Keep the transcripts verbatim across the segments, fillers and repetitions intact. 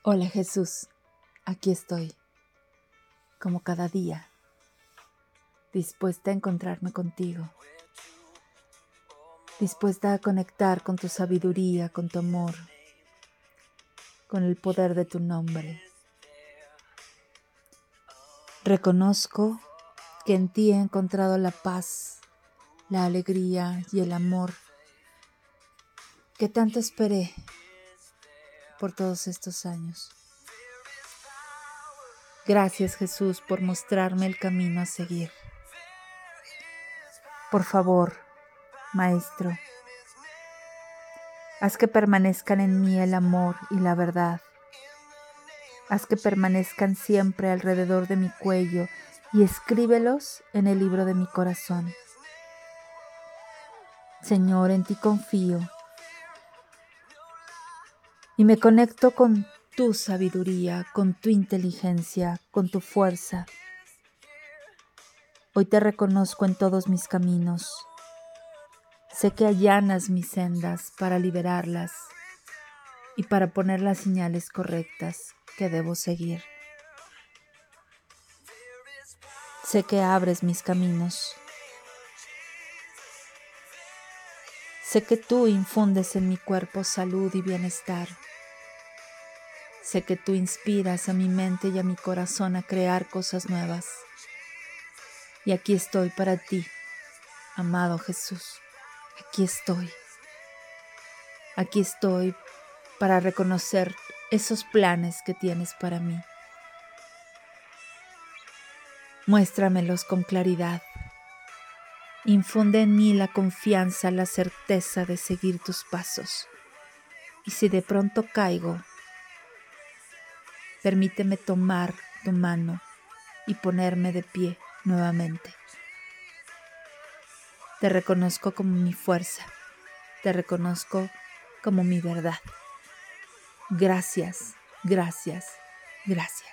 Hola Jesús, aquí estoy, como cada día, dispuesta a encontrarme contigo, dispuesta a conectar con tu sabiduría, con tu amor, con el poder de tu nombre. Reconozco que en ti he encontrado la paz, la alegría y el amor que tanto esperé por todos estos años. Gracias Jesús por mostrarme el camino a seguir. Por favor, Maestro, haz que permanezcan en mí el amor y la verdad. Haz que permanezcan siempre alrededor de mi cuello y escríbelos en el libro de mi corazón. Señor, en ti confío y me conecto con tu sabiduría, con tu inteligencia, con tu fuerza. Hoy te reconozco en todos mis caminos. Sé que allanas mis sendas para liberarlas y para poner las señales correctas que debo seguir. Sé que abres mis caminos. Sé que tú infundes en mi cuerpo salud y bienestar. Sé que tú inspiras a mi mente y a mi corazón a crear cosas nuevas. Y aquí estoy para ti, amado Jesús. Aquí estoy. Aquí estoy para reconocer esos planes que tienes para mí. Muéstramelos con claridad. Infunde en mí la confianza, la certeza de seguir tus pasos. Y si de pronto caigo, permíteme tomar tu mano y ponerme de pie nuevamente. Te reconozco como mi fuerza, te reconozco como mi verdad. Gracias, gracias, gracias.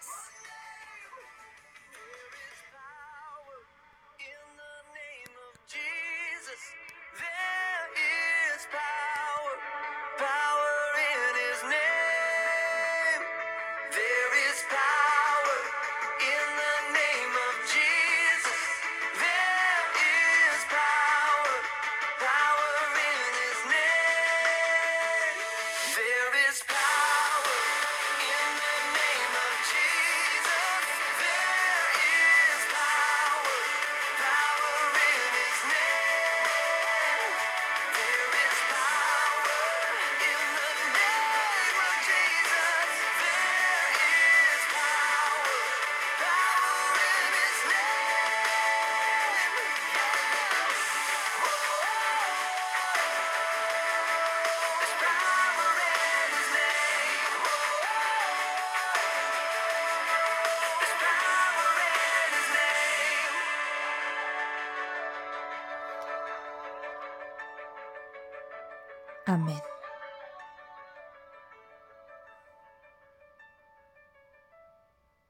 Amén.